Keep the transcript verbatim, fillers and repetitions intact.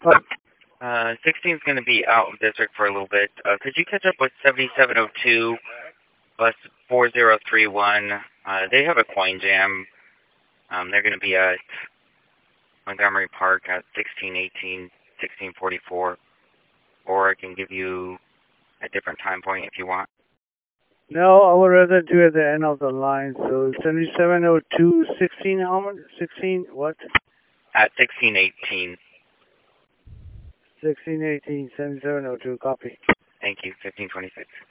What? Uh, sixteen is going to be out of district for a little bit. Uh, could you catch up with seventy-seven oh two, bus four zero three one? Uh, they have a coin jam. Um, they're going to be at Montgomery Park at sixteen eighteen, sixteen forty-four. Or I can give you a different time point if you want. No, I would rather do it at the end of the line. So seventy-seven oh two, sixteen, how much? sixteen, what? At sixteen eighteen. sixteen eighteen, seventy-seven oh two, copy. Thank you, fifteen twenty-six.